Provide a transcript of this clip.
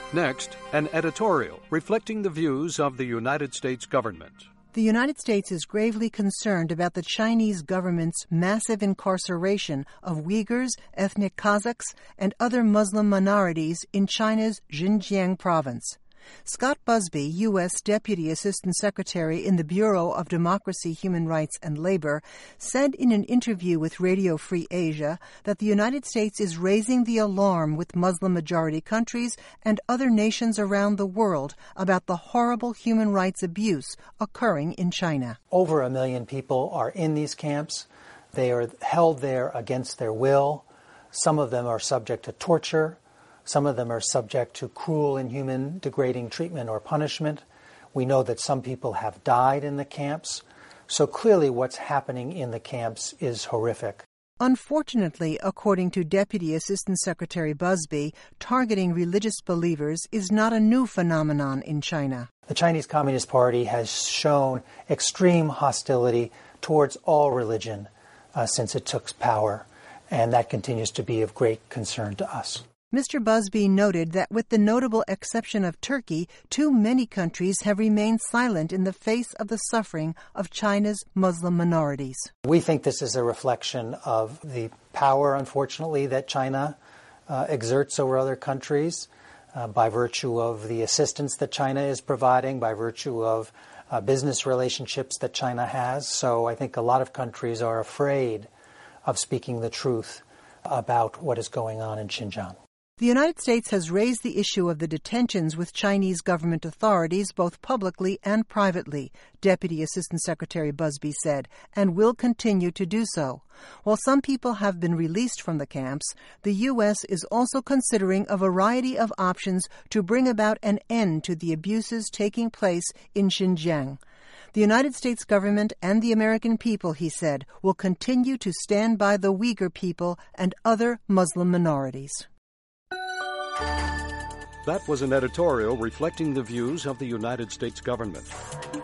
Next, an editorial reflecting the views of the United States government. The United States is gravely concerned about the Chinese government's massive incarceration of Uyghurs, ethnic Kazakhs, and other Muslim minorities in China's Xinjiang province. Scott Busby, U.S. Deputy Assistant Secretary in the Bureau of Democracy, Human Rights, and Labor, said in an interview with Radio Free Asia that the United States is raising the alarm with Muslim-majority countries and other nations around the world about the horrible human rights abuse occurring in China. Over 1 million people are in these camps. They are held there against their will. Some of them are subject to torture. Some of them are subject to cruel, inhuman, degrading treatment or punishment. We know that some people have died in the camps. So clearly what's happening in the camps is horrific. Unfortunately, according to Deputy Assistant Secretary Busby, targeting religious believers is not a new phenomenon in China. The Chinese Communist Party has shown extreme hostility towards all religion since it took power, and that continues to be of great concern to us. Mr. Busby noted that with the notable exception of Turkey, too many countries have remained silent in the face of the suffering of China's Muslim minorities. We think this is a reflection of the power, unfortunately, that China exerts over other countries by virtue of the assistance that China is providing, by virtue of business relationships that China has. So I think a lot of countries are afraid of speaking the truth about what is going on in Xinjiang. The United States has raised the issue of the detentions with Chinese government authorities both publicly and privately, Deputy Assistant Secretary Busby said, and will continue to do so. While some people have been released from the camps, the U.S. is also considering a variety of options to bring about an end to the abuses taking place in Xinjiang. The United States government and the American people, he said, will continue to stand by the Uyghur people and other Muslim minorities. That was an editorial reflecting the views of the United States government.